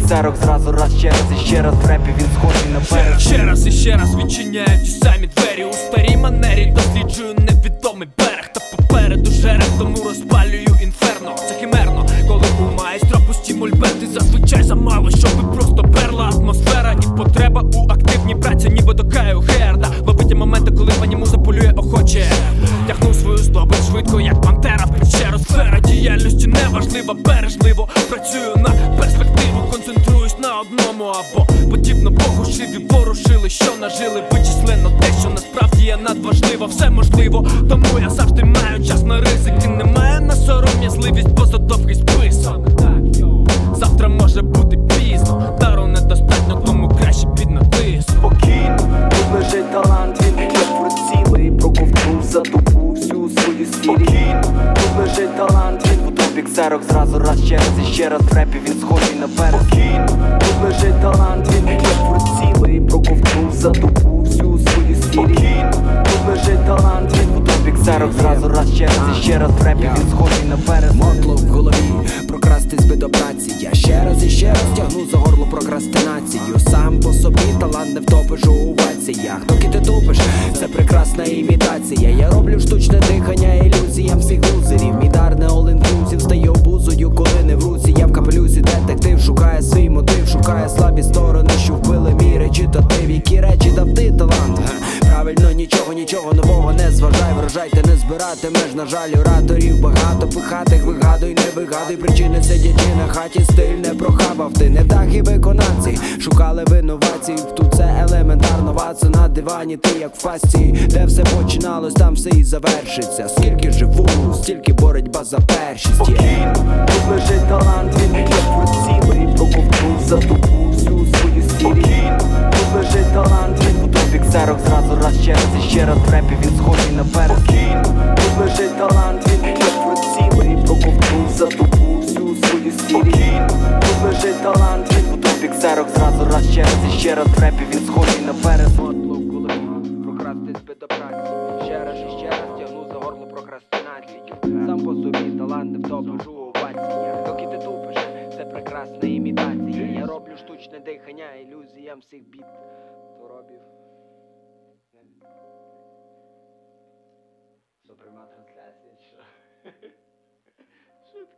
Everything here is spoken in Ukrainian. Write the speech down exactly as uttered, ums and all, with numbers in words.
ксерок зразу раз, ще раз і ще раз. В репі він схожий на перець. Ще раз і ще раз відчиняють ті самі двері. У старій манері досліджую невідомий берег. Та попереду жерех, тому розпалюю інферно. Це химерно, коли у майстра пусті мольберти. Зазвичай замало, щоби просто перла атмосфера. І потреба у активній праці, ніби до Каю Герда. Ловить моменти, коли пані муза полює охоче. Тягну свою здобич швидко, як пантера в печеру. Сфера діяльності неважлива, бережливо працюю на перспективу, концентруюсь на одному або подібно Богу шиві порушили, що нажили. Вичислено те, що насправді є надважливо. Все можливо, тому я завжди маю час на ризик. І немає на сором'язливість, бо за довгий список. Завтра може бути пізно, дару недостатньо, тому краще під натиск. Спокійно, тут лежить талант, він як прицілий, проковтнув за добу всю свою стіль. Спокійно, тут лежить талант, він в утробі ксерок зразу раз, ще раз і ще раз. В репі він схожий на перець. Спокійно, тут лежить талант, він як прицілий, проковтнув за добу всю свою стіль. Спокійно, тут лежить талант, він в утробі ксерок зразу раз, ще раз і ще раз. В репі він схожий на перець. Мотло в голові, прокрастись би до праці. Я ще раз і ще раз тягну за горло прокрастинацію. Сам по собі талант не втопиш у оваціях. Доки ти тупиш, це прекрасна імітація. Я роблю штучне дихання ілюзіям всіх лузерів. Мій дар не all-inclusive, стає обузою, коли не в руці. Я в капелюсі детектив, шукає свій мотив, шукає слабі сторони, що вбили мій речитатив. Які речі дав ти талант? Правильно, нічого, нічого нового не зважай. Врожай ти не збиратимеш, на жаль, ораторів багато. Пихатих вигадуй, не вигадуй причини, сидячи на хаті, стиль не прохабав. Ти невдахи виконавці, шукали винуватців. Тут це елементарно, ватси на дивані, ти як в фасті. Де все починалось, там все і завершиться. Скільки живу, стільки боротьба за першість. Спокійно, тут лежить талант, він як прицілий, проковтнув за добу всю свою стіль. Спокійно, тут лежить талант, він в утробі ксерок зразу раз, ще раз і ще раз. В репі він схожий на перець. Спокійно, тут лежить талант, він як прицілий, проковтнув за добу всю свою стіль. Спокійно, тут лежить талант, він в утробі ксерок зразу раз, ще раз і ще раз. В репі він схожий на перець. Мотло в голові, прокрастись би до праці. Ще раз і ще раз тягну за горло прокрастинацію. Сам по собі талант не втопиш у оваціях. Доки ти тупиш, це прекрасна імітація. Я роблю штучне дихання ілюзіям всіх бід. Торобів. Супрематра.